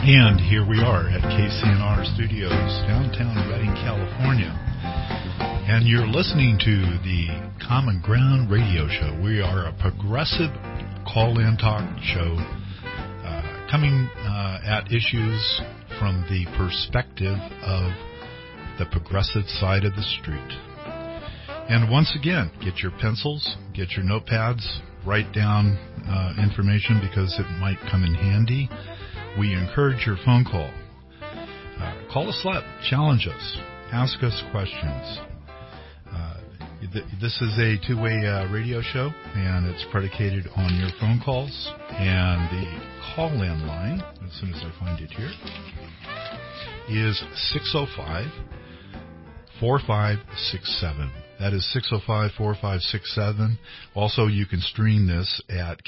And here we are at KCNR Studios, downtown Redding, California. And you're listening to the Common Ground Radio Show. We are a progressive call-in talk show coming at issues from the perspective of the progressive side of the street. And once again, get your pencils, get your notepads, write down information because it might come in handy. We encourage your phone call. Call us up, challenge us, ask us questions. This is a two-way radio show, and it's predicated on your phone calls. And the call-in line, as soon as I find it here, is 605-4567. That is 605-4567. Also, you can stream this at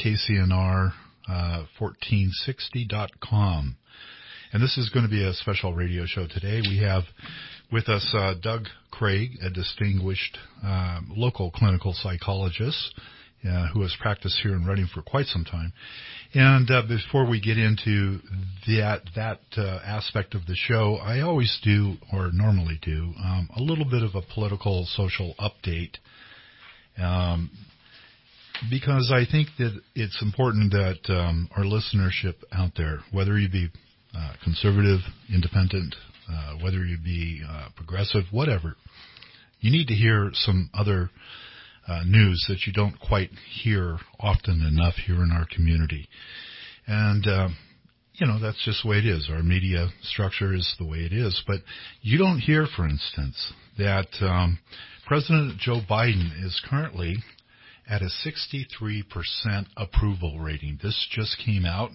KCNR1460.com. And this is going to be a special radio show today. We have with us Doug Craig, a distinguished local clinical psychologist who has practiced here in Redding for quite some time. And before we get into that aspect of the show, I always do, or normally do, a little bit of a political social update because I think that it's important that our listenership out there, whether you be conservative, independent, whether you be progressive, whatever, you need to hear some other news that you don't quite hear often enough here in our community. And, that's just the way it is. Our media structure is the way it is. But you don't hear, for instance, that President Joe Biden is currently at a 63% approval rating. This just came out.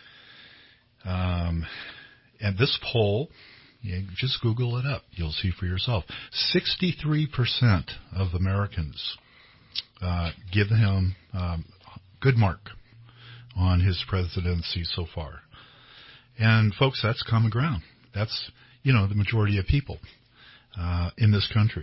And this poll, just Google it up. You'll see for yourself. 63% of Americans give him good mark on his presidency so far. And, folks, that's common ground. That's, the majority of people in this country.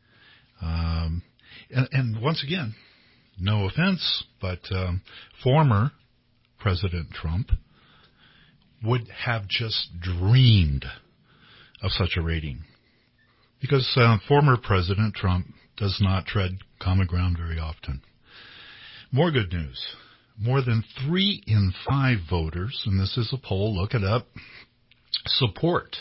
And once again, no offense, but former President Trump would have just dreamed of such a rating. Because former President Trump does not tread common ground very often. More good news. More than 3 in 5 voters, and this is a poll, look it up, support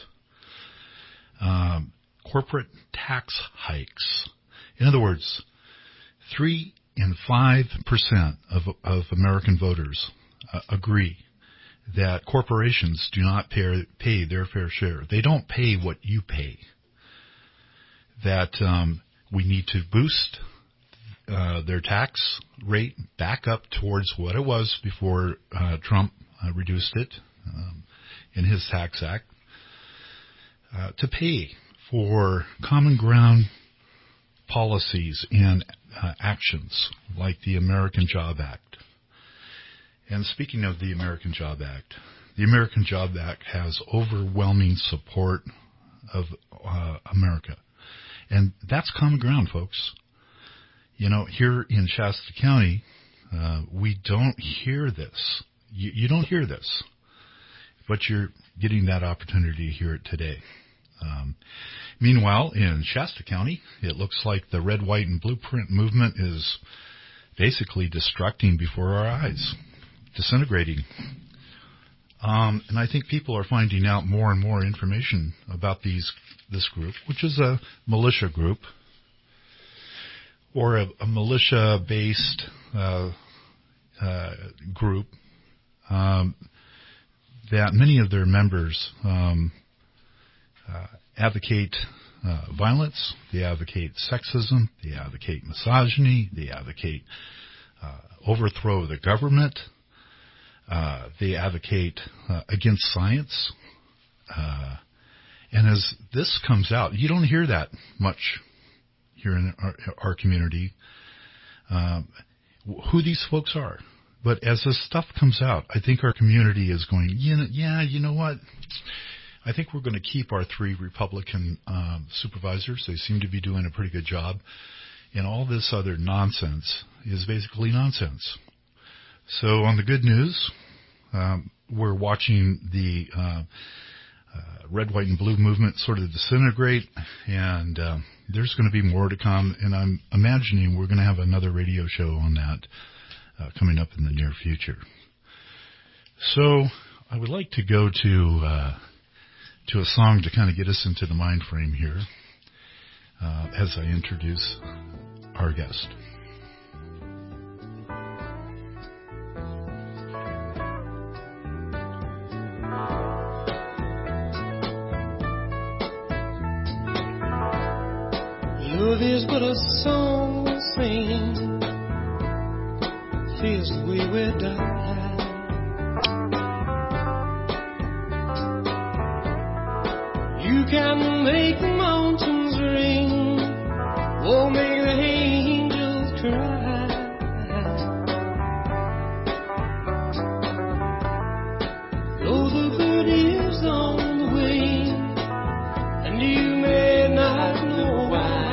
corporate tax hikes. In other words, 3 in 5% of American voters agree that corporations do not pay their fair share. They don't pay what you pay. That we need to boost their tax rate back up towards what it was before Trump reduced it in his tax act to pay for common ground policies and actions like the American Job Act. And speaking of the American Job Act has overwhelming support of America. And that's common ground, folks. Here in Shasta County, we don't hear this. You don't hear this, but you're getting that opportunity to hear it today. Meanwhile, in Shasta County, it looks like the red, white, and blueprint movement is basically destructing before our eyes, disintegrating. And I think people are finding out more and more information about this group, which is a militia group, or a militia-based group that many of their members advocate violence, they advocate sexism, they advocate misogyny, they advocate overthrow of the government, they advocate against science. And as this comes out, you don't hear that much here in our community, who these folks are. But as this stuff comes out, I think our community is going, you know what? I think we're going to keep our 3 Republican supervisors. They seem to be doing a pretty good job. And all this other nonsense is basically nonsense. So on the good news, we're watching the red, white, and blue movement sort of disintegrate, and there's going to be more to come, and I'm imagining we're going to have another radio show on that coming up in the near future. So I would like to go to a song to kind of get us into the mind frame here as I introduce our guest. Love is but a song we sing, feels the way we die. You can make the mountains ring, or make the angels cry. Though the bird is on the wing, and you may not know why.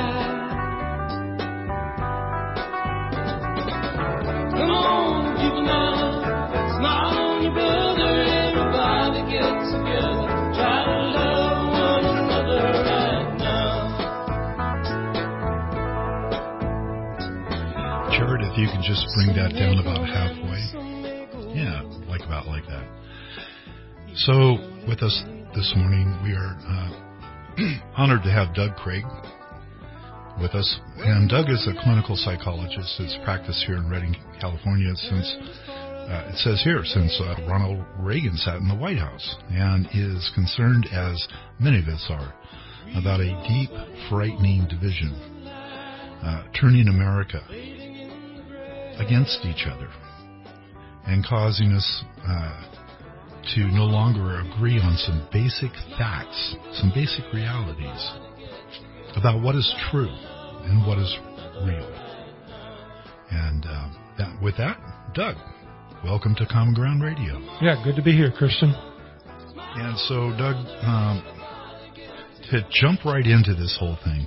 Come on, people now, smile on your brother, everybody get together, try to love one another right now. Jared, if you can just bring that down about halfway. Yeah, about like that. So, with us this morning, we are honored to have Doug Craig with us. And Doug is a clinical psychologist that's practiced here in Redding, California since, it says here, since Ronald Reagan sat in the White House, and is concerned, as many of us are, about a deep, frightening division, turning America against each other and causing us to no longer agree on some basic facts, some basic realities about what is true and what is real. And with that, Doug, welcome to Common Ground Radio. Yeah, good to be here, Christian. And so, Doug, to jump right into this whole thing,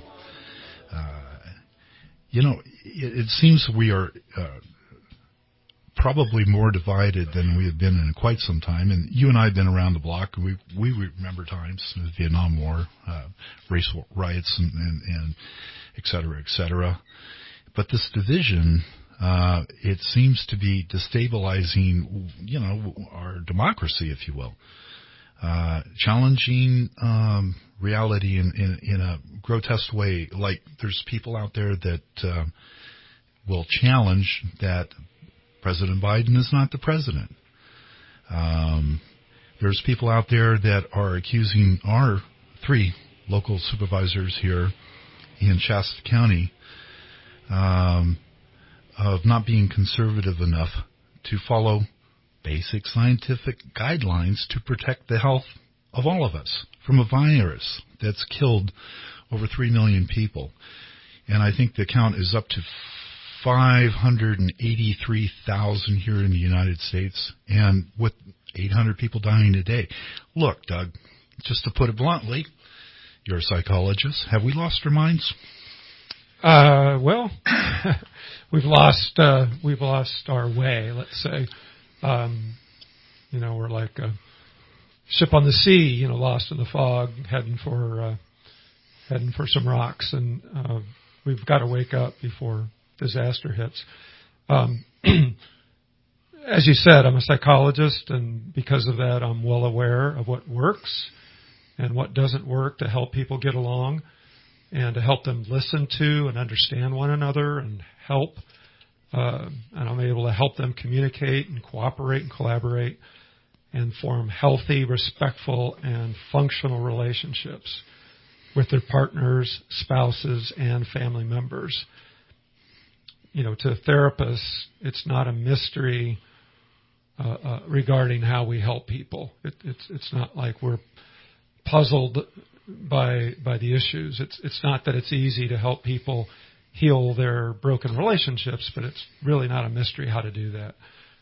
it seems we are probably more divided than we have been in quite some time. And you and I have been around the block. We remember times, the Vietnam War, race riots, and et cetera, et cetera. But this division, it seems to be destabilizing, our democracy, if you will. Challenging reality in a grotesque way. Like, there's people out there that will challenge that President Biden is not the president. There's people out there that are accusing our 3 local supervisors here in Shasta County of not being conservative enough to follow basic scientific guidelines to protect the health of all of us from a virus that's killed over 3 million people. And I think the count is up to 583,000 here in the United States, and with 800 people dying a day. Look, Doug, just to put it bluntly, you're a psychologist. Have we lost our minds? Well, we've lost our way, let's say. We're like a ship on the sea, lost in the fog, heading for some rocks, and we've got to wake up before disaster hits. As you said, I'm a psychologist, and because of that, I'm well aware of what works and what doesn't work to help people get along and to help them listen to and understand one another and help. And I'm able to help them communicate and cooperate and collaborate and form healthy, respectful, and functional relationships with their partners, spouses, and family members. To therapists, it's not a mystery regarding how we help people. It's not like we're puzzled by the issues. It's not that it's easy to help people heal their broken relationships, but it's really not a mystery how to do that.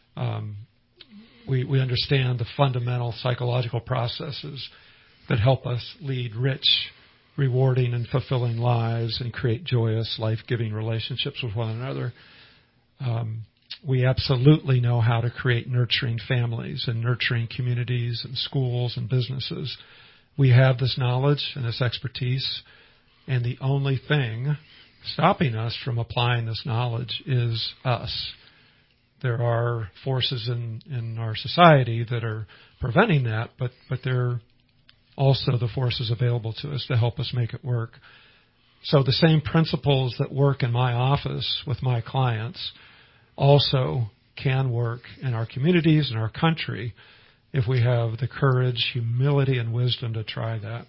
We understand the fundamental psychological processes that help us lead rich, rewarding and fulfilling lives and create joyous, life-giving relationships with one another. we absolutely know how to create nurturing families and nurturing communities and schools and businesses. We have this knowledge and this expertise, and the only thing stopping us from applying this knowledge is us. There are forces in our society that are preventing that, but they're also the forces available to us to help us make it work. So the same principles that work in my office with my clients also can work in our communities and our country if we have the courage, humility, and wisdom to try that.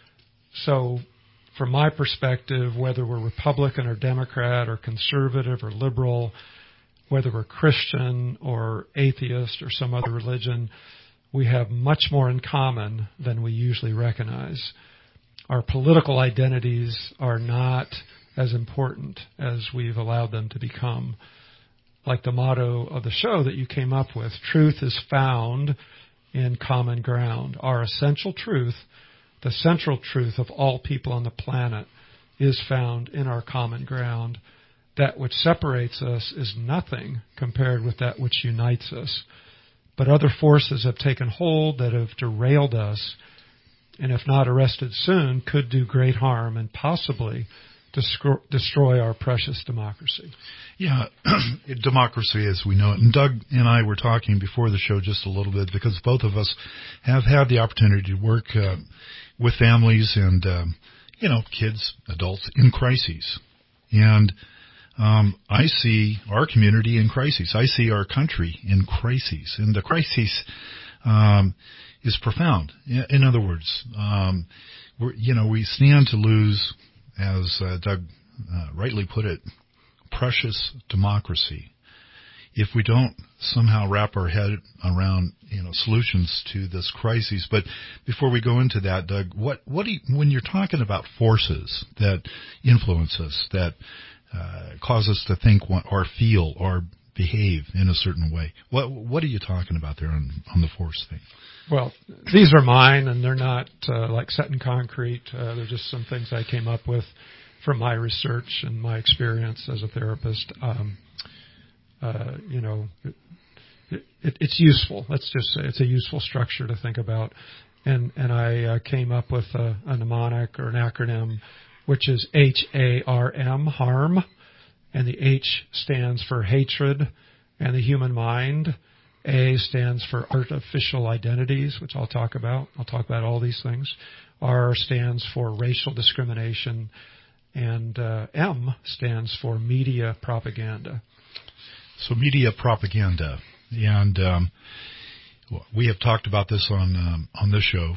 So from my perspective, whether we're Republican or Democrat or conservative or liberal, whether we're Christian or atheist or some other religion, we have much more in common than we usually recognize. Our political identities are not as important as we've allowed them to become. Like the motto of the show that you came up with, truth is found in common ground. Our essential truth, the central truth of all people on the planet, is found in our common ground. That which separates us is nothing compared with that which unites us. But other forces have taken hold that have derailed us, and if not arrested soon, could do great harm and possibly destroy our precious democracy. Yeah, democracy as we know it. And Doug and I were talking before the show just a little bit because both of us have had the opportunity to work with families and, kids, adults in crises. And I see our community in crises. I see our country in crises. And the crisis is profound. In other words, we stand to lose, as Doug rightly put it, precious democracy if we don't somehow wrap our head around solutions to this crisis. But before we go into that, Doug, what do you, when you're talking about forces that influence us, that cause us to think or feel or behave in a certain way, what are you talking about there on the force thing? Well, these are mine, and they're not like set in concrete. They're just some things I came up with from my research and my experience as a therapist. It's useful. Let's just say it's a useful structure to think about. And I came up with a mnemonic or an acronym, which is HARM, harm, and the H stands for hatred and the human mind. A stands for artificial identities, which I'll talk about. I'll talk about all these things. R stands for racial discrimination, and M stands for media propaganda. So media propaganda, and we have talked about this on this show.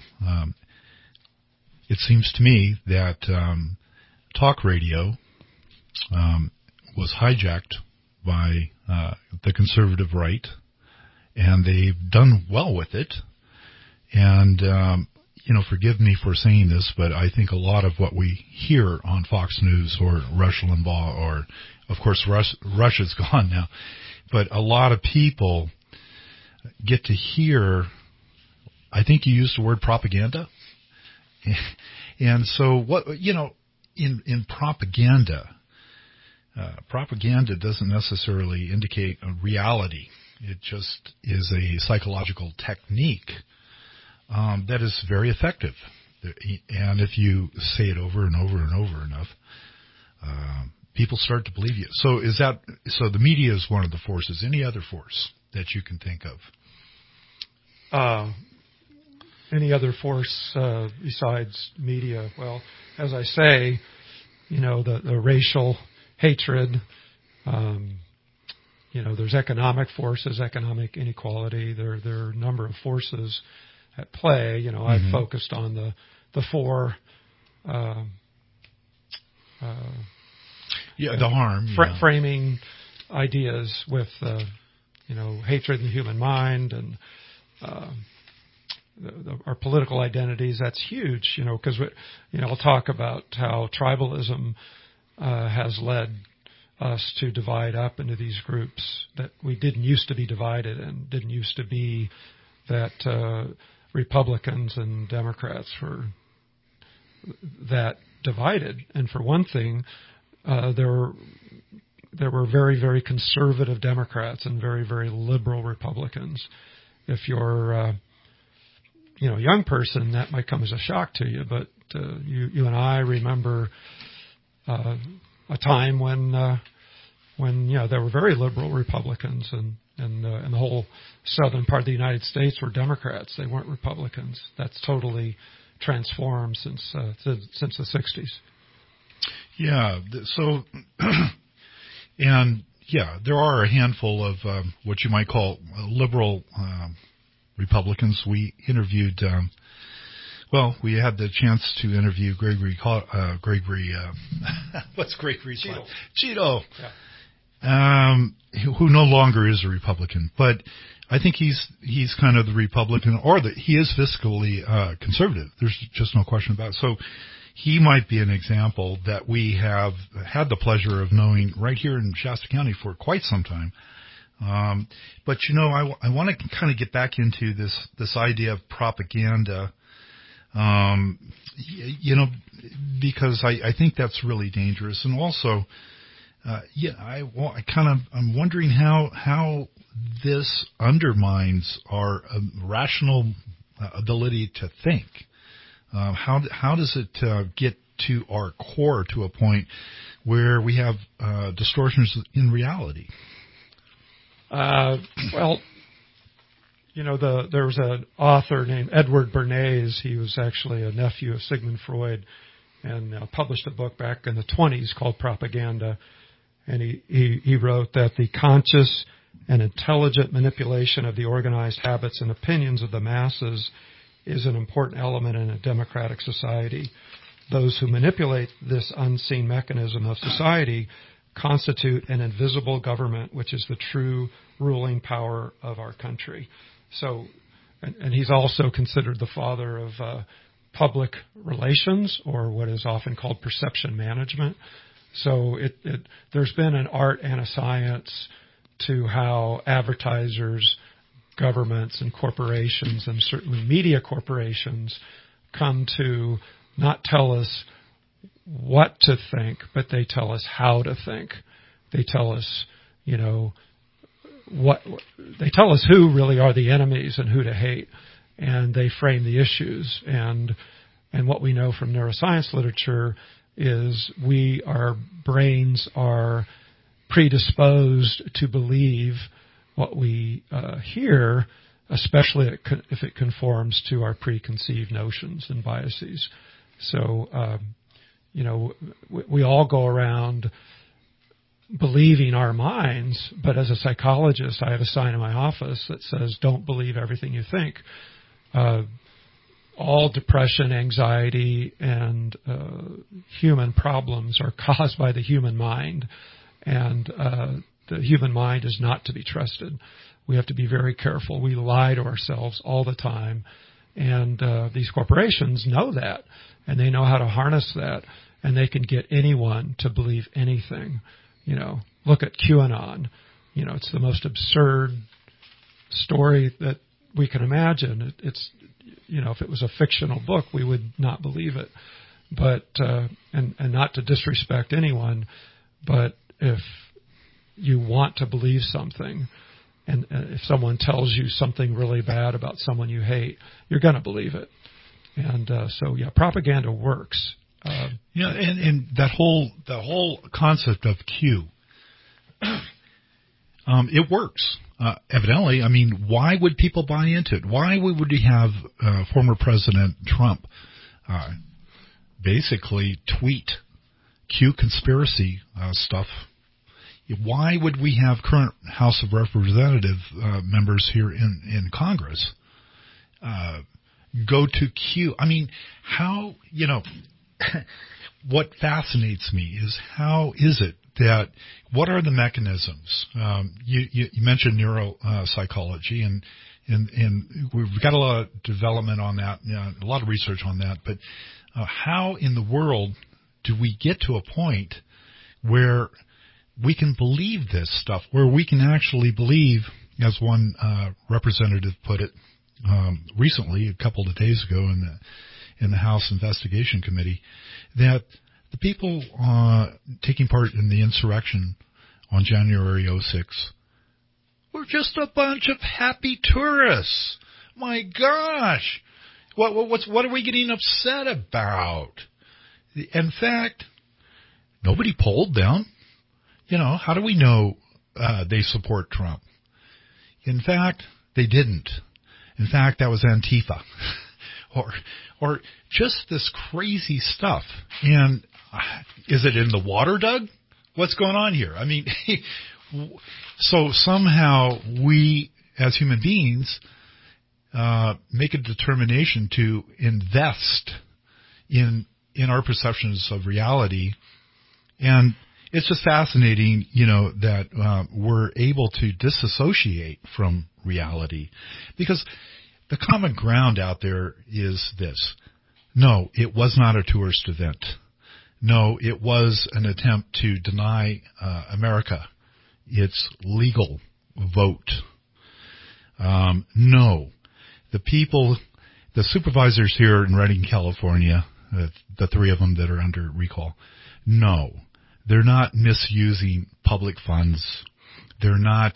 It seems to me that talk radio was hijacked by the conservative right, and they've done well with it. And forgive me for saying this, but I think a lot of what we hear on Fox News or Rush Limbaugh, or of course Rush is gone now, but a lot of people get to hear, I think you used the word propaganda. And so in propaganda, propaganda doesn't necessarily indicate a reality. It just is a psychological technique that is very effective. And if you say it over and over and over enough, people start to believe you. So the media is one of the forces. Any other force that you can think of? Any other force besides media? Well, as I say, the racial hatred, there's economic forces, economic inequality. There are a number of forces at play. Mm-hmm. I've focused on the four. The harm. Framing ideas with, hatred in the human mind and our political identities. That's huge, because I'll talk about how tribalism has led us to divide up into these groups that we didn't used to be divided in, didn't used to be that Republicans and Democrats were that divided. And for one thing, there there were very, very conservative Democrats and very, very liberal Republicans. If you're, a young person, that might come as a shock to you. But you and I remember a time when there were very liberal Republicans, and the whole southern part of the United States were Democrats. They weren't Republicans. That's totally transformed since the 60s. Yeah. So, and yeah, there are a handful of what you might call liberal Republicans. We interviewed. We had the chance to interview Gregory. What's Gregory's name? Cheeto. Yeah. Who no longer is a Republican, but I think he's kind of the Republican, he is fiscally conservative. There's just no question about it. So he might be an example that we have had the pleasure of knowing right here in Shasta County for quite some time. But I want to kind of get back into this idea of propaganda, because I think that's really dangerous, and also. I'm wondering how this undermines our rational ability to think. How does it get to our core to a point where we have distortions in reality? There was an author named Edward Bernays. He was actually a nephew of Sigmund Freud, and published a book back in the 1920s called Propaganda. And he wrote that the conscious and intelligent manipulation of the organized habits and opinions of the masses is an important element in a democratic society. Those who manipulate this unseen mechanism of society constitute an invisible government, which is the true ruling power of our country. So, and he's also considered the father of public relations, or what is often called perception management. So there's been an art and a science to how advertisers, governments, and corporations, and certainly media corporations, come to not tell us what to think, but they tell us how to think. They tell us, they tell us who really are the enemies and who to hate, and they frame the issues. And what we know from neuroscience literature is our brains are predisposed to believe what we hear, especially if it conforms to our preconceived notions and biases. So, we all go around believing our minds, but as a psychologist, I have a sign in my office that says, "Don't believe everything you think." All depression, anxiety, and human problems are caused by the human mind, and the human mind is not to be trusted. We have to be very careful. We lie to ourselves all the time, and these corporations know that, and they know how to harness that, and they can get anyone to believe anything. Look at QAnon. It's the most absurd story that we can imagine. It's if it was a fictional book, we would not believe it. But and not to disrespect anyone, but if you want to believe something, and if someone tells you something really bad about someone you hate, you're going to believe it. And propaganda works. And that whole concept of Q, it works. Evidently, why would people buy into it? Why would we have former President Trump basically tweet Q conspiracy stuff? Why would we have current House of Representative members here in Congress go to Q? How, what fascinates me is how is it that, what are the mechanisms? You mentioned neuropsychology, and we've got a lot of development on that, a lot of research on that, but how in the world do we get to a point where we can believe this stuff, where we can actually believe, as one representative put it recently, a couple of days ago in the House Investigation Committee, that the people taking part in the insurrection on January 06. We're just a bunch of happy tourists. My gosh. What are we getting upset about? In fact, nobody polled them. How do we know they support Trump? In fact, they didn't. In fact, that was Antifa. or just this crazy stuff. And is it in the water, Doug? What's going on here? I mean, so somehow we, as human beings, make a determination to invest in our perceptions of reality. And it's just fascinating, that we're able to disassociate from reality, because the common ground out there is this. No, it was not a tourist event. No, it was an attempt to deny America its legal vote. No, the supervisors here in Redding, California, the three of them that are under recall, no, they're not misusing public funds. They're not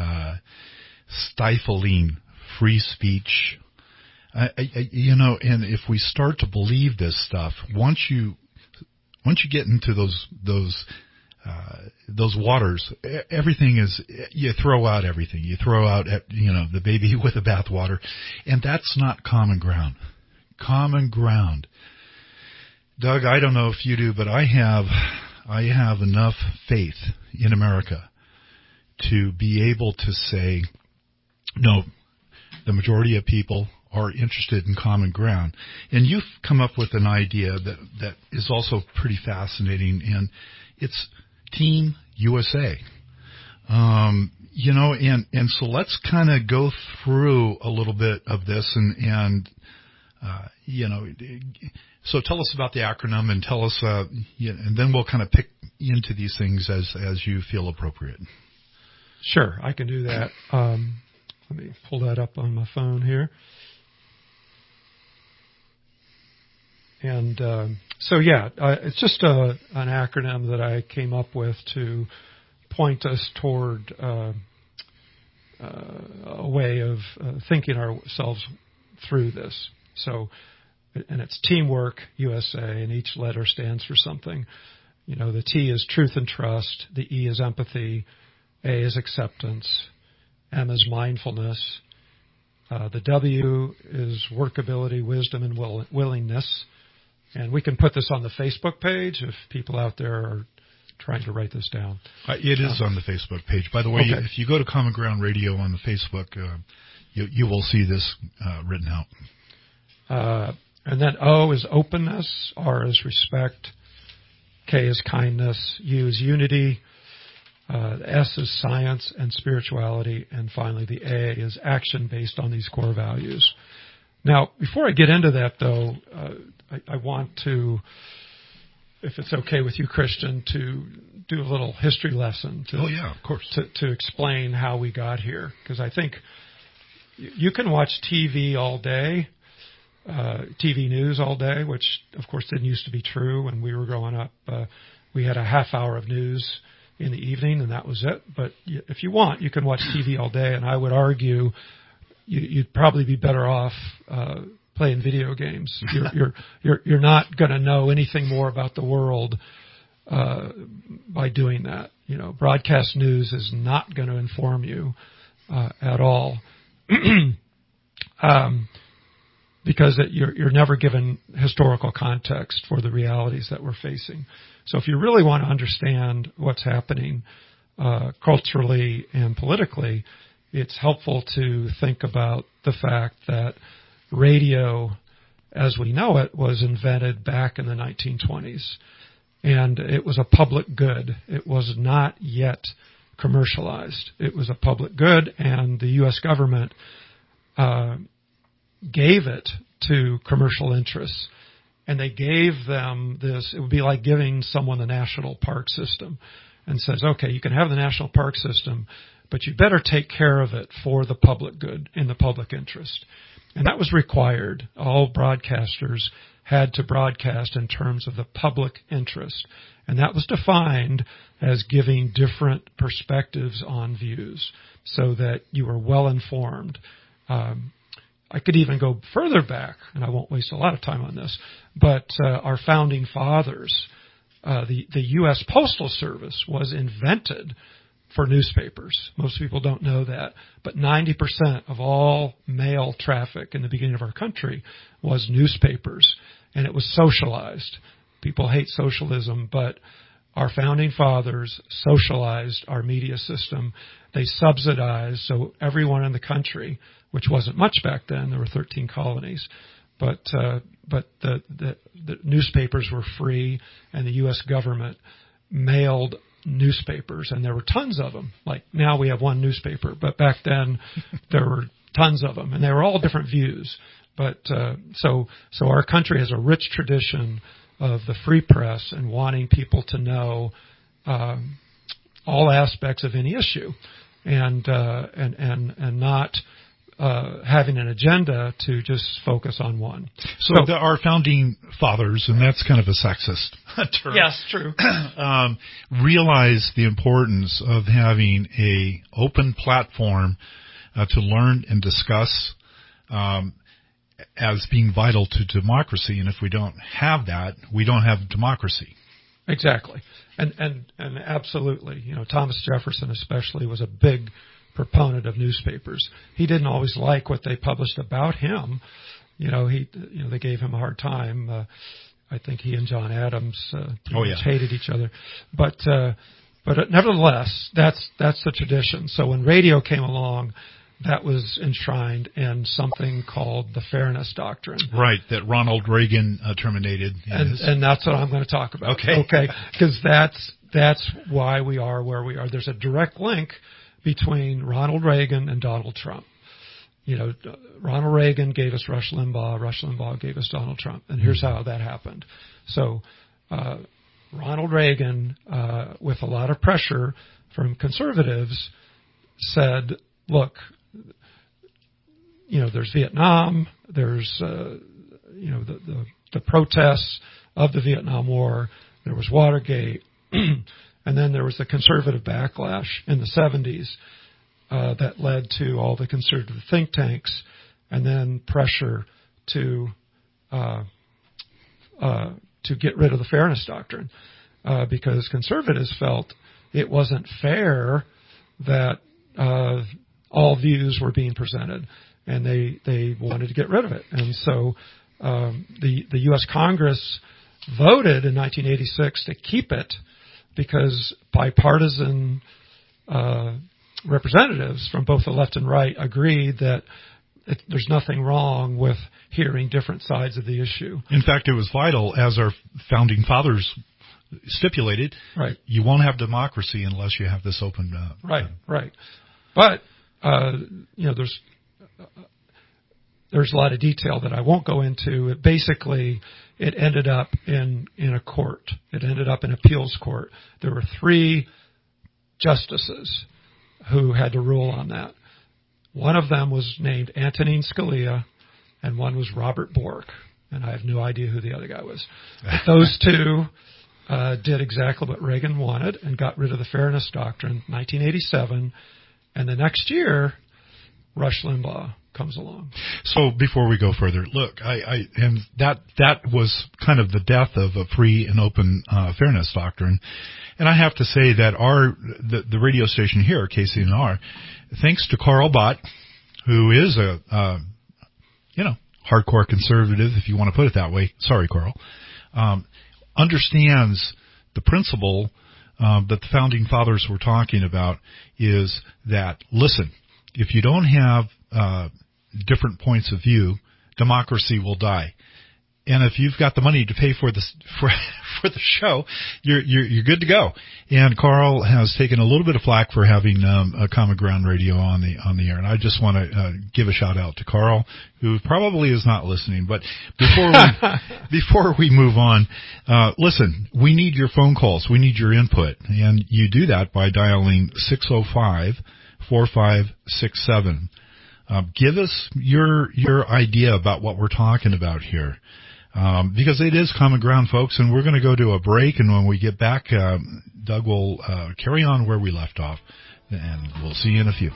stifling free speech. And if we start to believe this stuff, once you get into those waters, everything is, you throw out everything. You throw out, the baby with the bathwater, and that's not common ground. Common ground. Doug, I don't know if you do, but I have enough faith in America to be able to say, no, the majority of people are interested in common ground. And you've come up with an idea that is also pretty fascinating, and it's Team USA. And so let's kind of go through a little bit of this and so tell us about the acronym and tell us, and then we'll kind of pick into these things as you feel appropriate. Sure, I can do that. Let me pull that up on my phone here. And it's just an acronym that I came up with to point us toward a way of thinking ourselves through this. So, and it's Teamwork USA, and each letter stands for something. The T is truth and trust. The E is empathy. A is acceptance. M is mindfulness. The W is workability, wisdom, and willingness. And we can put this on the Facebook page if people out there are trying to write this down. It is on the Facebook page. By the way, okay. If you go to Common Ground Radio on the Facebook, you will see this written out. And then O is openness, R is respect, K is kindness, U is unity, S is science and spirituality, and finally the A is action based on these core values. Now, before I get into that, though, I want to, if it's okay with you, Christian, to do a little history lesson. Oh, yeah, of course. To explain how we got here. Because I think you can watch TV all day, TV news all day, which, of course, didn't used to be true when we were growing up. We had a half hour of news in the evening, and that was it. But if you want, you can watch TV all day, and I would argue you'd probably be better off playing video games. You're not going to know anything more about the world by doing that. Broadcast news is not going to inform you at all, because you're never given historical context for the realities that we're facing. So if you really want to understand what's happening culturally and politically, it's helpful to think about the fact that radio, as we know it, was invented back in the 1920s. And it was a public good. It was not yet commercialized. It was a public good, and the U.S. government gave it to commercial interests. And they gave them this, it would be like giving someone the national park system and says, okay, you can have the national park system, but you better take care of it for the public good, in the public interest. And that was required. All broadcasters had to broadcast in terms of the public interest. And that was defined as giving different perspectives on views so that you were well informed. I could even go further back, and I won't waste a lot of time on this, but our founding fathers, the U.S. Postal Service was invented for newspapers. Most people don't know that, but 90% of all mail traffic in the beginning of our country was newspapers, and it was socialized. People hate socialism, but our founding fathers socialized our media system. They subsidized, so everyone in the country, which wasn't much back then, there were 13 colonies, but the newspapers were free, and the U.S. government mailed newspapers, and there were tons of them. Like now we have one newspaper, but back then there were tons of them, and they were all different views. But so our country has a rich tradition of the free press and wanting people to know all aspects of any issue, and not having an agenda to just focus on one. So our founding fathers, and that's kind of a sexist term. Yes, true. Realize the importance of having a open platform to learn and discuss as being vital to democracy. And if we don't have that, we don't have democracy. Exactly. And absolutely, Thomas Jefferson especially was a big proponent of newspapers. He didn't always like what they published about him. They gave him a hard time. I think he and John Adams hated each other. But nevertheless, that's the tradition. So when radio came along, that was enshrined in something called the Fairness Doctrine. Right, that Ronald Reagan terminated. And that's what I'm going to talk about. Okay. Because that's why we are where we are. There's a direct link between Ronald Reagan and Donald Trump. Ronald Reagan gave us Rush Limbaugh. Rush Limbaugh gave us Donald Trump. And here's how that happened. So Ronald Reagan, with a lot of pressure from conservatives, said, look, there's Vietnam, there's the protests of the Vietnam War, there was Watergate, and then there was the conservative backlash in the 70s that led to all the conservative think tanks, and then pressure to get rid of the Fairness Doctrine, because conservatives felt it wasn't fair that all views were being presented, and they wanted to get rid of it. And so the U.S. Congress voted in 1986 to keep it because bipartisan representatives from both the left and right agreed that there's nothing wrong with hearing different sides of the issue. In fact, it was vital, as our founding fathers stipulated. Right. You won't have democracy unless you have this open. Right. But there's a lot of detail that I won't go into. It ended up in a court. It ended up in appeals court. There were 3 justices who had to rule on that. One of them was named Antonin Scalia, and one was Robert Bork, and I have no idea who the other guy was. But those 2 did exactly what Reagan wanted and got rid of the Fairness Doctrine, 1987, and the next year, Rush Limbaugh comes along. So before we go further, look, and that was kind of the death of a free and open Fairness Doctrine. And I have to say that the radio station here, KCNR, thanks to Carl Bott, who is a hardcore conservative, if you want to put it that way. Sorry, Carl. Understands the principle that the founding fathers were talking about is that, listen, if you don't have different points of view, democracy will die. And if you've got the money to pay for the show, you're good to go. And Carl has taken a little bit of flack for having a Common Ground Radio on the air. And I just want to give a shout out to Carl, who probably is not listening. But before we move on, listen, we need your phone calls. We need your input, and you do that by dialing 605-4567. Give us your idea about what we're talking about here. because it is common ground, folks, and we're going to go to a break, and when we get back, Doug will carry on where we left off, and we'll see you in a few.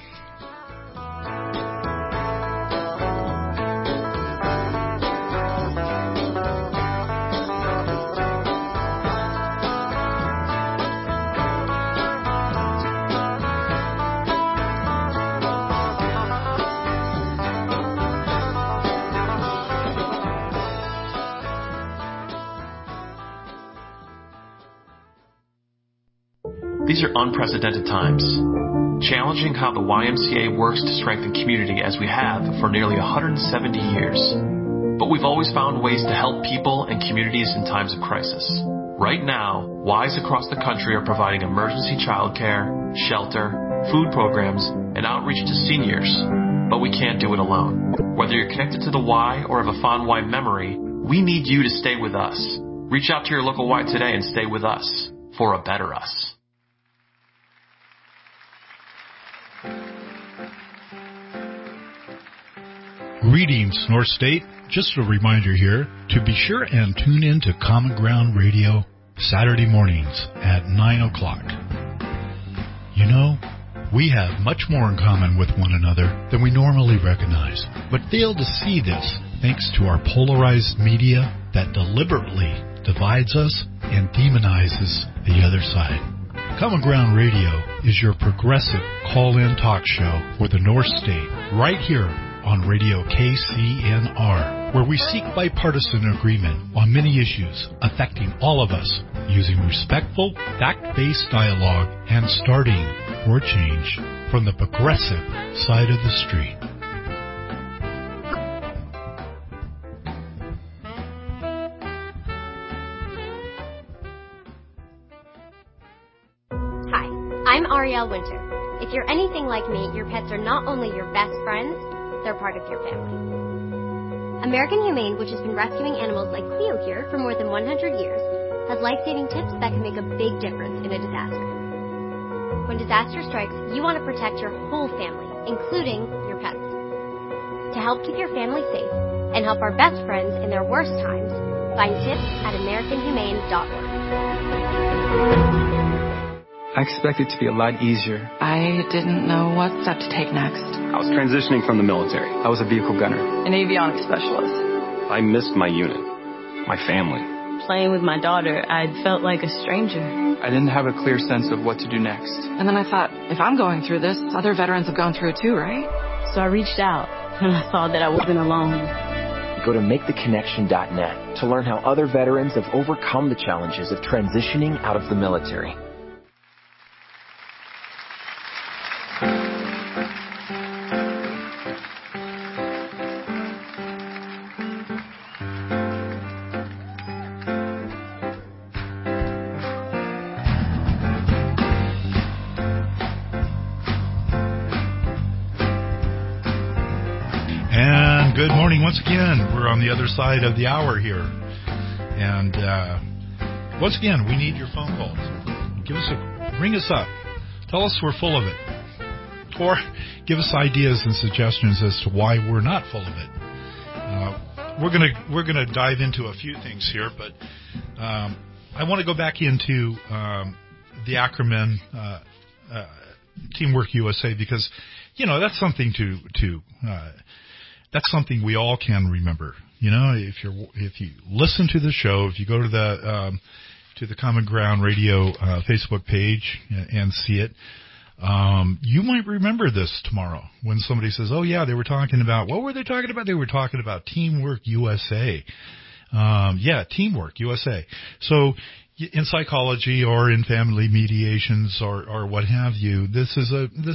These are unprecedented times, challenging how the YMCA works to strengthen community as we have for nearly 170 years. But we've always found ways to help people and communities in times of crisis. Right now, Ys across the country are providing emergency childcare, shelter, food programs, and outreach to seniors. But we can't do it alone. Whether you're connected to the Y or have a fond Y memory, we need you to stay with us. Reach out to your local Y today and stay with us for a better us. Greetings, North State. Just a reminder here to be sure and tune in to Common Ground Radio Saturday mornings at 9 o'clock. You know, we have much more in common with one another than we normally recognize, but fail to see this thanks to our polarized media that deliberately divides us and demonizes the other side. Common Ground Radio is your progressive call-in talk show for the North State, right here on Radio KCNR, where we seek bipartisan agreement on many issues affecting all of us, using respectful, fact-based dialogue and starting for change from the progressive side of the street. Hi, I'm Ariel Winter. If you're anything like me, your pets are not only your best friends, they're part of your family. American Humane, which has been rescuing animals like Cleo here for more than 100 years, has life-saving tips that can make a big difference in a disaster. When disaster strikes, you want to protect your whole family, including your pets. To help keep your family safe and help our best friends in their worst times, find tips at AmericanHumane.org. I expected it to be a lot easier. I didn't know what step to take next. I was transitioning from the military. I was a vehicle gunner. An avionics specialist. I missed my unit, my family. Playing with my daughter, I felt like a stranger. I didn't have a clear sense of what to do next. And then I thought, if I'm going through this, other veterans have gone through it too, right? So I reached out, and I saw that I wasn't alone. Go to MakeTheConnection.net to learn how other veterans have overcome the challenges of transitioning out of the military. Good morning once again. We're on the other side of the hour here. And once again, we need your phone calls. Ring us up. Tell us we're full of it. Or give us ideas and suggestions as to why we're not full of it. We're gonna dive into a few things here, but I want to go back into the acronym Teamwork USA, because that's something that's something we all can remember. If you listen to the show, if you go to the Common Ground Radio Facebook page and see it, you might remember this tomorrow when somebody says, "Oh yeah, they were talking about what were they talking about? They were talking about Teamwork USA." Teamwork USA. So in psychology or in family mediations or what have you, this is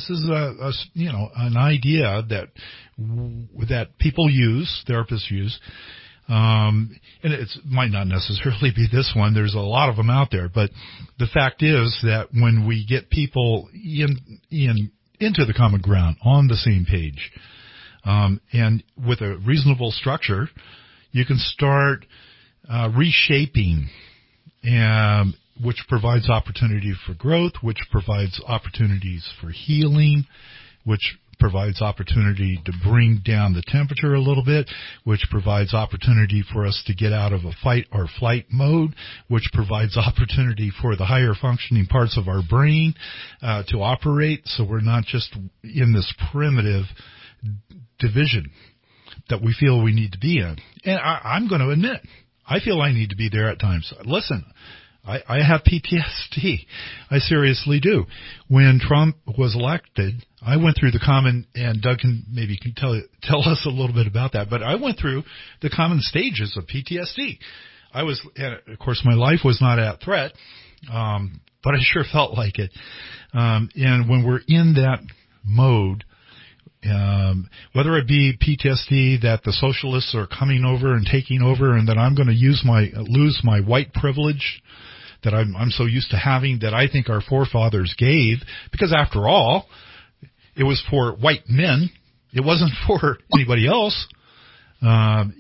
an idea that people use, therapists use, and it might not necessarily be this one. There's a lot of them out there, but the fact is that when we get people into the common ground on the same page, and with a reasonable structure, you can start reshaping, which provides opportunity for growth, which provides opportunities for healing, which provides opportunity to bring down the temperature a little bit, which provides opportunity for us to get out of a fight or flight mode, which provides opportunity for the higher functioning parts of our brain to operate, so we're not just in this primitive division that we feel we need to be in. And I'm going to admit, I feel I need to be there at times. Listen, I have PTSD. I seriously do. When Trump was elected, I went through the common, and Doug can tell us a little bit about that, but I went through the common stages of PTSD. Of course, my life was not at threat, but I sure felt like it. And when we're in that mode, whether it be PTSD that the socialists are coming over and taking over, and that I'm going to lose my white privilege that I'm so used to having, that I think our forefathers gave, because after all, it was for white men. It wasn't for anybody else. So I'm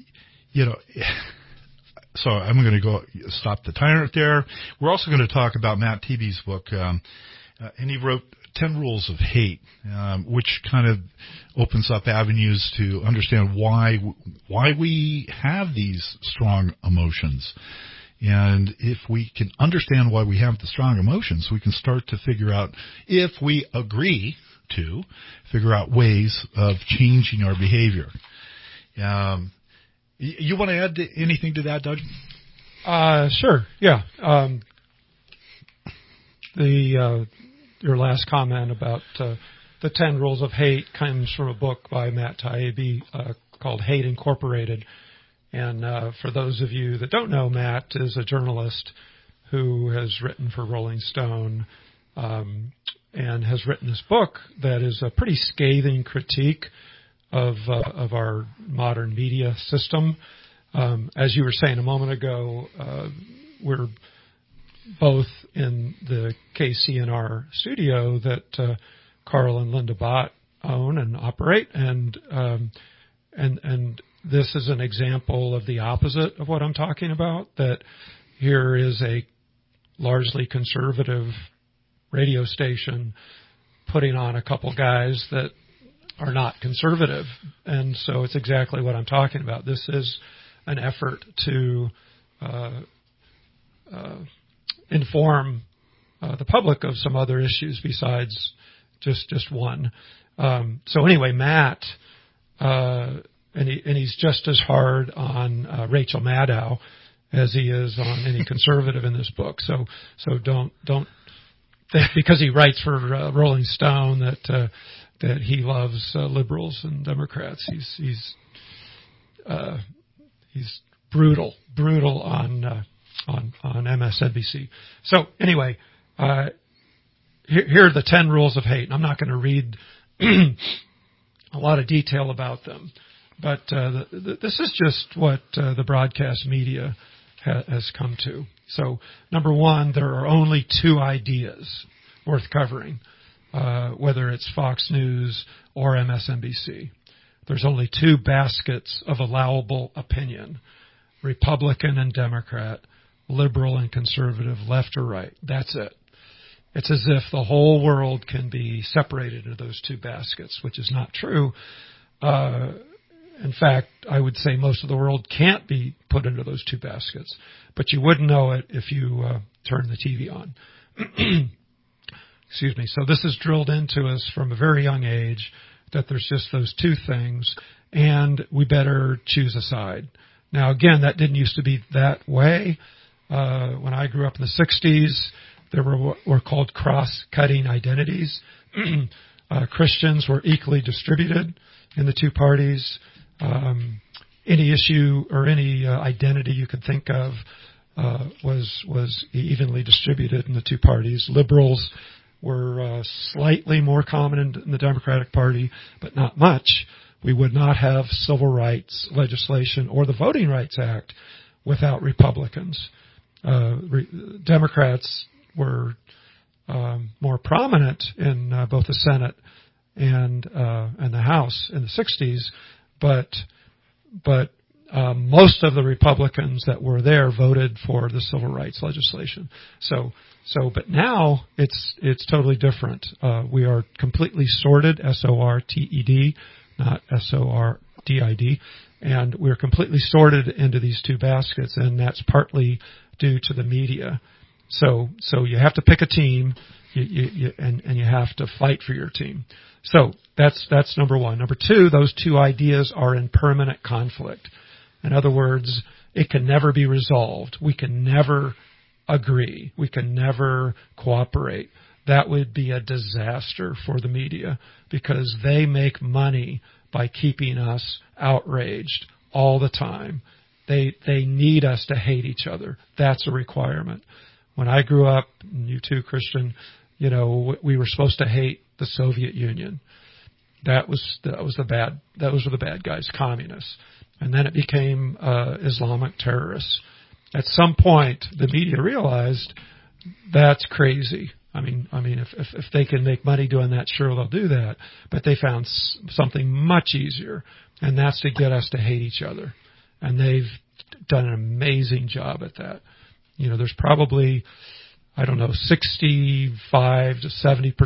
going to stop the tyrant there. We're also going to talk about Matt Taibbi's book, and he wrote 10 Rules of Hate, which kind of opens up avenues to understand why we have these strong emotions. And if we can understand why we have the strong emotions, we can start to figure out, if we agree to, figure out ways of changing our behavior. You want to add anything to that, Doug? Sure, yeah. Your last comment about the 10 Rules of Hate comes from a book by Matt Taibbi called Hate Incorporated. And for those of you that don't know, Matt is a journalist who has written for Rolling Stone and has written this book that is a pretty scathing critique of our modern media system. As you were saying a moment ago, we're both in the KCNR studio that Carl and Linda Bott own and operate, and this is an example of the opposite of what I'm talking about, that here is a largely conservative radio station putting on a couple guys that are not conservative. And so it's exactly what I'm talking about. This is an effort to inform the public of some other issues besides just one. So anyway, Matt, and he's just as hard on Rachel Maddow as he is on any conservative in this book. So don't think because he writes for Rolling Stone that he loves liberals and Democrats. He's brutal on MSNBC. So anyway, here are the 10 Rules of Hate. I'm not going to read a lot of detail about them, but this is just what the broadcast media has come to. So, number one, there are only two ideas worth covering, whether it's Fox News or MSNBC. There's only two baskets of allowable opinion, Republican and Democrat, liberal and conservative, left or right. That's it. It's as if the whole world can be separated into those two baskets, which is not true. In fact, I would say most of the world can't be put into those two baskets, but you wouldn't know it if you turn the TV on. Excuse me. So this is drilled into us from a very young age that there's just those two things, and we better choose a side. Now, again, that didn't used to be that way. When I grew up in the 60s, there were called cross-cutting identities. Christians were equally distributed in the two parties. Any issue or any identity you could think of was evenly distributed in the two parties. Liberals were slightly more common in the Democratic Party, but not much. We would not have civil rights legislation or the Voting Rights Act without Republicans. Democrats were more prominent in both the Senate and the House in the 60s, but most of the Republicans that were there voted for the civil rights legislation. But now it's totally different. We are completely sorted, S-O-R-T-E-D, not S-O-R-D-I-D, and we're completely sorted into these two baskets, and that's partly due to the media. So you have to pick a team, and you have to fight for your team. So that's number one. Number two, those two ideas are in permanent conflict. In other words, it can never be resolved. We can never agree. We can never cooperate. That would be a disaster for the media because they make money by keeping us outraged all the time. They need us to hate each other. That's a requirement. When I grew up, and you too, Christian, we were supposed to hate the Soviet Union. That was the bad. Those were the bad guys, communists. And then it became Islamic terrorists. At some point, the media realized that's crazy. I mean, if they can make money doing that, sure, they'll do that. But they found something much easier, and that's to get us to hate each other. And they've done an amazing job at that. There's probably, 65 to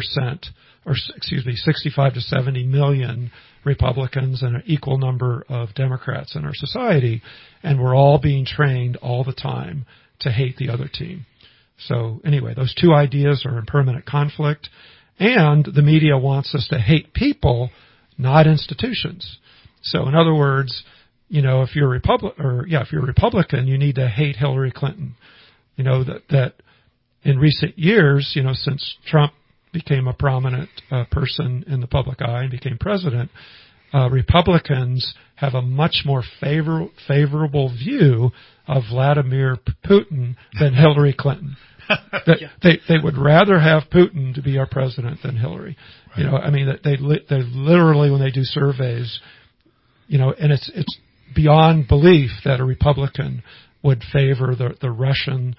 70 million Republicans and an equal number of Democrats in our society, and we're all being trained all the time to hate the other team. So anyway, those two ideas are in permanent conflict, and the media wants us to hate people, not institutions. So in other words, if you're a Republican, you need to hate Hillary Clinton. That in recent years, since Trump became a prominent person in the public eye and became president, Republicans have a much more favorable view of Vladimir Putin than Hillary Clinton. They would rather have Putin to be our president than Hillary. Right. They literally, when they do surveys, and it's beyond belief that a Republican would favor the Russian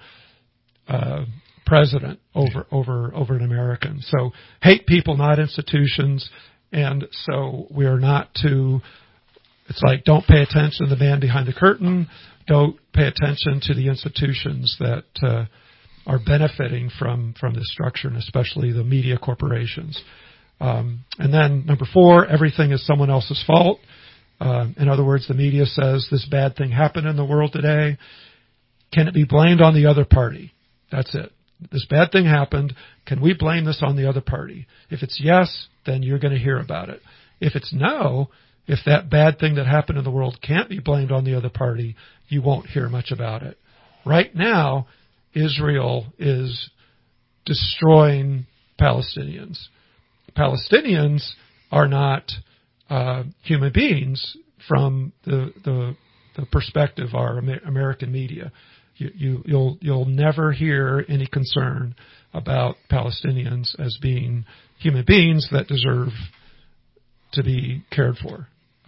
president over an American. So hate people, not institutions. And so we are not to, it's like, don't pay attention to the man behind the curtain. Don't pay attention to the institutions that are benefiting from this structure, and especially the media corporations. And then number 4, everything is someone else's fault. In other words, the media says this bad thing happened in the world today. Can it be blamed on the other party? That's it. This bad thing happened. Can we blame this on the other party? If it's yes, then you're going to hear about it. If it's no, if that bad thing that happened in the world can't be blamed on the other party, you won't hear much about it. Right now, Israel is destroying Palestinians. Palestinians are not human beings from the perspective of our American media. You'll never hear any concern about Palestinians as being human beings that deserve to be cared for.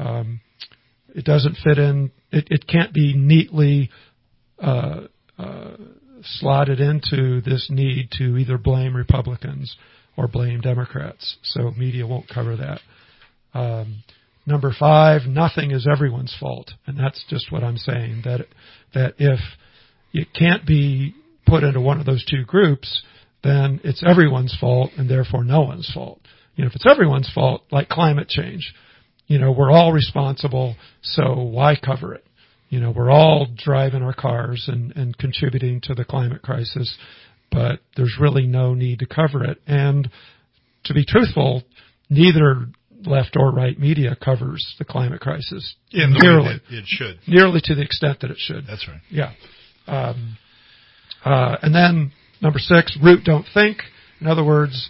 It doesn't fit in. It can't be neatly slotted into this need to either blame Republicans or blame Democrats. So media won't cover that. Number 5, nothing is everyone's fault, and that's just what I'm saying. That if it can't be put into one of those two groups, then it's everyone's fault and therefore no one's fault. If it's everyone's fault, like climate change, we're all responsible, so why cover it? We're all driving our cars and contributing to the climate crisis, but there's really no need to cover it. And to be truthful, neither left or right media covers the climate crisis. In the way that it should. Nearly to the extent that it should. That's right. Yeah. And then number 6, root, don't think. In other words,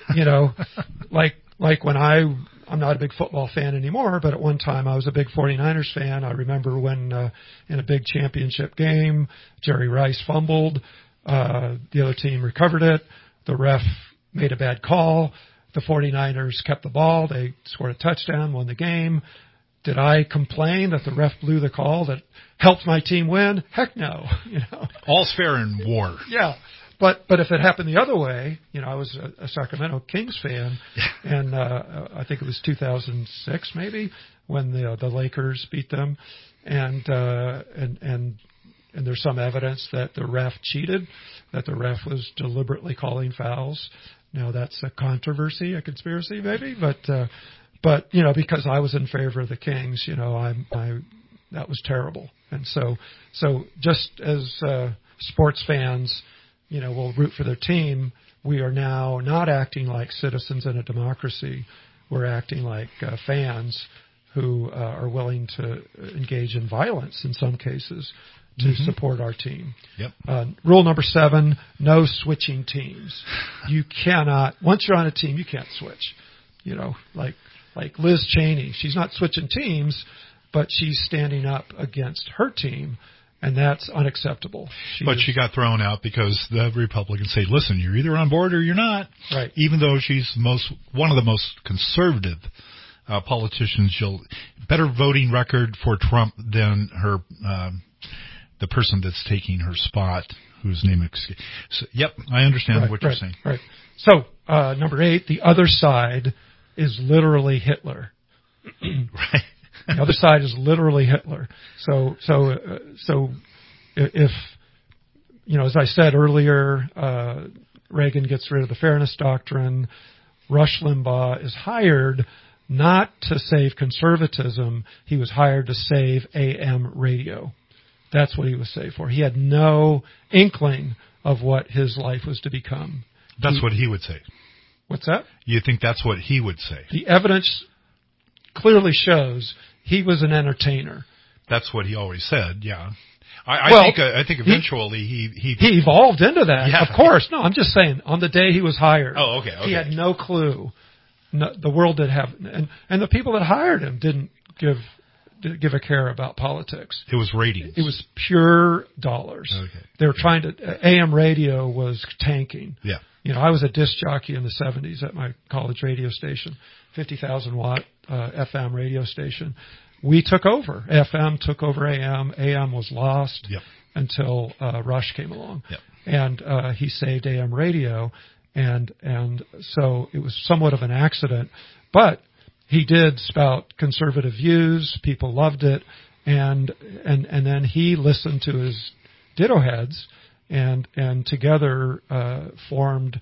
like when I'm not a big football fan anymore, but at one time I was a big 49ers fan. I remember when in a big championship game, Jerry Rice fumbled. The other team recovered it. The ref made a bad call. The 49ers kept the ball. They scored a touchdown, won the game. Did I complain that the ref blew the call that helped my team win? Heck no. All's fair in war. Yeah. But if it happened the other way, I was a Sacramento Kings fan, and I think it was 2006 maybe when the Lakers beat them, and there's some evidence that the ref cheated, that the ref was deliberately calling fouls. Now that's a controversy, a conspiracy maybe, but because I was in favor of the Kings, that was terrible. And so just as sports fans, will root for their team, we are now not acting like citizens in a democracy. We're acting like fans who are willing to engage in violence in some cases to support our team. Yep. Rule number 7, no switching teams. You cannot, once you're on a team, you can't switch. Like Liz Cheney, she's not switching teams, but she's standing up against her team, and that's unacceptable. But she got thrown out because the Republicans say, listen, you're either on board or you're not. Right. Even though she's one of the most conservative politicians, better voting record for Trump than her the person that's taking her spot, whose name so, yep, I understand what you're saying. Right. So, number 8, the other side is literally Hitler. Right. The other side is literally Hitler. So if, as I said earlier, Reagan gets rid of the Fairness Doctrine, Rush Limbaugh is hired not to save conservatism. He was hired to save AM radio. That's what he was saved for. He had no inkling of what his life was to become. That's what he would say. What's that? You think that's what he would say? The evidence clearly shows he was an entertainer. That's what he always said, yeah. I think eventually he evolved into that, yeah. Of course. No, I'm just saying, on the day he was hired. Oh, okay. He had no clue. No, the world did have, and the people that hired him didn't give a care about politics. It was ratings. It was pure dollars. Okay. They were trying to, AM radio was tanking. Yeah. I was a disc jockey in the 70s at my college radio station, 50,000 watt FM radio station. We took over. FM took over AM. AM was lost until Rush came along. Yep. And he saved AM radio. And so it was somewhat of an accident. But he did spout conservative views. People loved it. And then he listened to his ditto heads and together formed,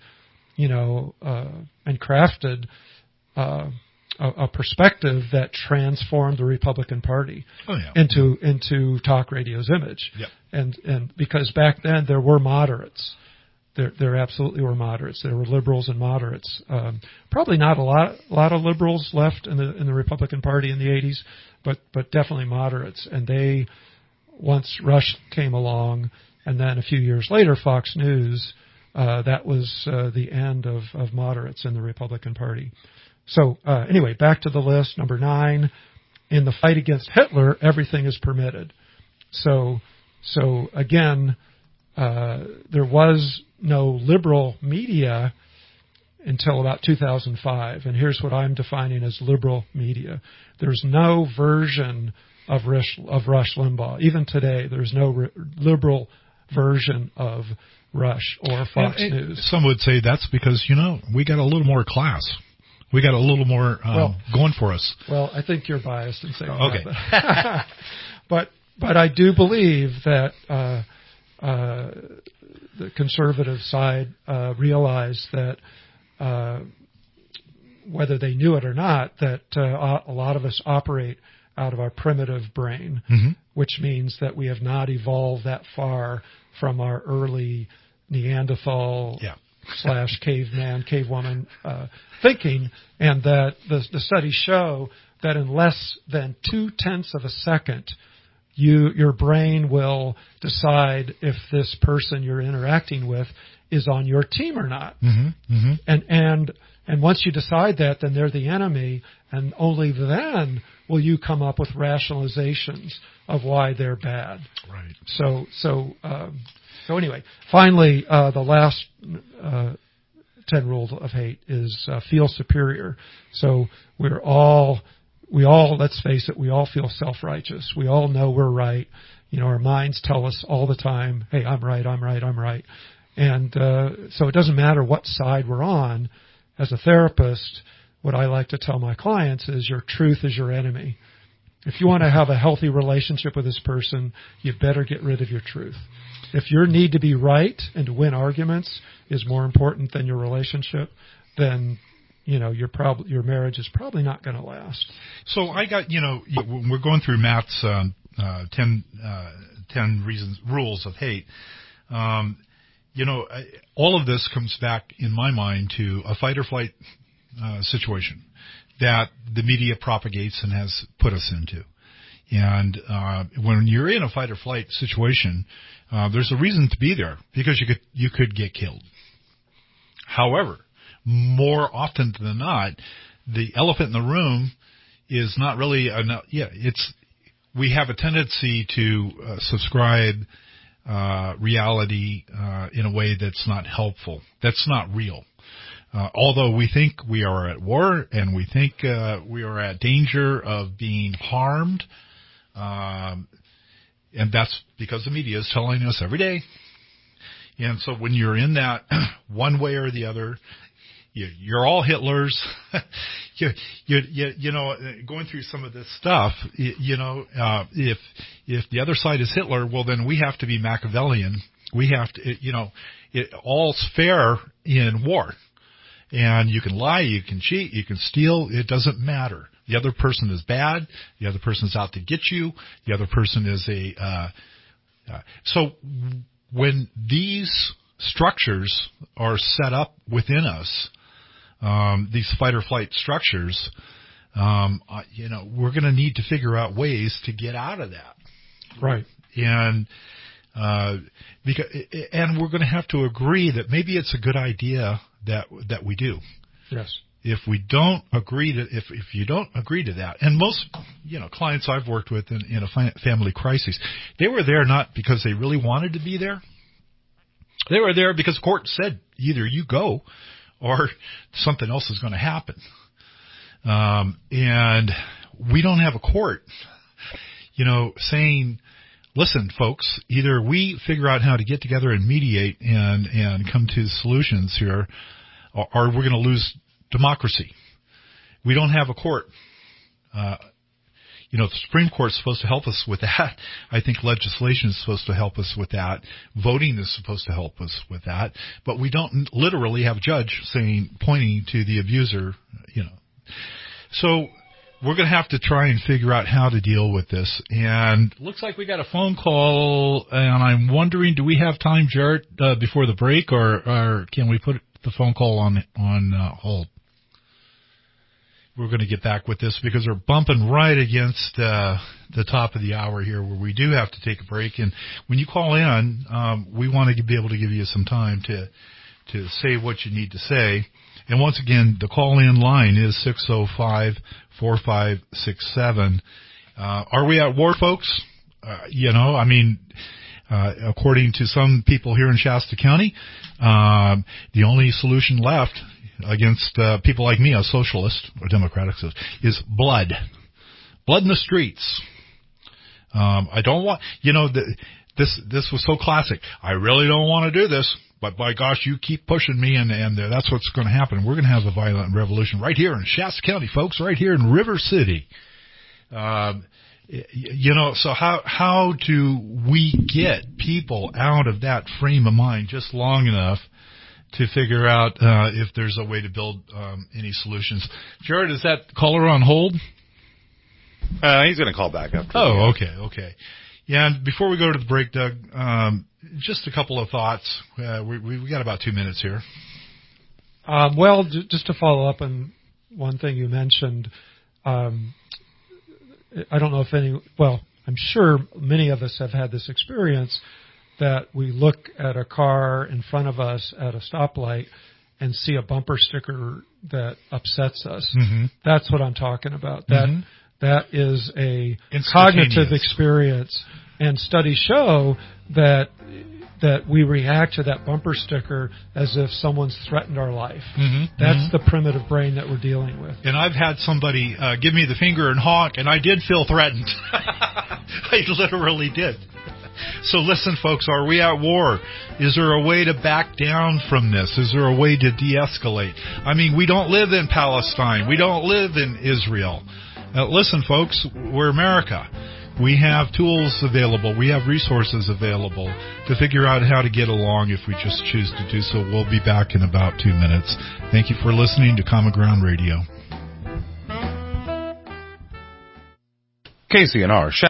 and crafted a perspective that transformed the Republican Party into talk radio's image. Yep. And because back then there were moderates. There absolutely were moderates. There were liberals and moderates. Probably not a lot of liberals left in the Republican Party in the 80s, but definitely moderates. And they, once Rush came along, and then a few years later Fox News, that was the end of moderates in the Republican Party. So anyway, back to the list. Number 9, in the fight against Hitler, everything is permitted. So again, there was no liberal media until about 2005, and here's what I'm defining as liberal media. There's no version of Rush Limbaugh. Even today, there's no liberal version of Rush or Fox News. Some would say that's because, we got a little more class. We got a little more going for us. Well, I think you're biased in saying that. But I do believe that the conservative side realized that whether they knew it or not, that a lot of us operate out of our primitive brain, which means that we have not evolved that far from our early Neanderthal / caveman, cavewoman thinking, and that the studies show that in less than 0.2 of a second, your brain will decide if this person you're interacting with is on your team or not. And once you decide that, then they're the enemy, and only then will you come up with rationalizations of why they're bad. Right. So anyway, finally, the last 10 rules of hate is feel superior. So we all, let's face it, we all feel self-righteous. We all know we're right. Our minds tell us all the time, hey, I'm right. And so it doesn't matter what side we're on. As a therapist, what I like to tell my clients is your truth is your enemy. If you want to have a healthy relationship with this person, you better get rid of your truth. If your need to be right and to win arguments is more important than your relationship, then your marriage is probably not going to last. So I got, we're going through Matt's 10 rules of hate. All of this comes back in my mind to a fight or flight situation that the media propagates and has put us into. And when you're in a fight or flight situation, there's a reason to be there because you could get killed. However, more often than not, the elephant in the room is not really we have a tendency to subscribe reality in a way that's not helpful. That's not real. Although we think we are at war and we think we are at danger of being harmed, and that's because the media is telling us every day. And so when you're in that one way or the other, you're all Hitlers. Going through some of this stuff, if the other side is Hitler, well, then we have to be Machiavellian. We have to, all's fair in war. And you can lie, you can cheat, you can steal. It doesn't matter. The other person is bad. The other person's out to get you. The other person is so when these structures are set up within us, these fight or flight structures, we're going to need to figure out ways to get out of that. Right. And we're going to have to agree that maybe it's a good idea that we do. Yes. If we don't agree to, if you don't agree to that, and most, clients I've worked with in a family crisis, they were there not because they really wanted to be there. They were there because court said either you go or something else is going to happen. And we don't have a court, saying, listen, folks, either we figure out how to get together and mediate and come to solutions here, or we're going to lose democracy. We don't have a court. The Supreme Court's supposed to help us with that. I think legislation is supposed to help us with that. Voting is supposed to help us with that. But we don't literally have a judge pointing to the abuser, So we're going to have to try and figure out how to deal with this. And looks like we got a phone call, and I'm wondering, do we have time, Jarrett, before the break, or can we put the phone call on hold? We're going to get back with this because we're bumping right against the top of the hour here where we do have to take a break. And when you call in, we want to be able to give you some time to say what you need to say. And once again, the call-in line is 605-4567. Are we at war, folks? According to some people here in Shasta County, the only solution left against people like me, a socialist or democratic socialist, is blood. Blood in the streets. I don't want, this was so classic. I really don't want to do this, but by gosh, you keep pushing me, and that's what's going to happen. We're going to have a violent revolution right here in Shasta County, folks, right here in River City. So how do we get people out of that frame of mind just long enough to figure out if there's a way to build any solutions? Jared, is that caller on hold? He's going to call back after. Oh, okay. Yeah, and before we go to the break, Doug, just a couple of thoughts. We got about 2 minutes here. Just to follow up on one thing you mentioned, I don't know if I'm sure many of us have had this experience that we look at a car in front of us at a stoplight and see a bumper sticker that upsets us. Mm-hmm. That's what I'm talking about. That is a cognitive experience, and studies show that we react to that bumper sticker as if someone's threatened our life. Mm-hmm. That's the primitive brain that we're dealing with. And I've had somebody give me the finger and honk, and I did feel threatened. I literally did. So listen, folks, are we at war? Is there a way to back down from this? Is there a way to de-escalate? I mean, we don't live in Palestine. We don't live in Israel. Listen, folks, we're America. We have tools available. We have resources available to figure out how to get along if we just choose to do so. We'll be back in about 2 minutes. Thank you for listening to Common Ground Radio. KCNR.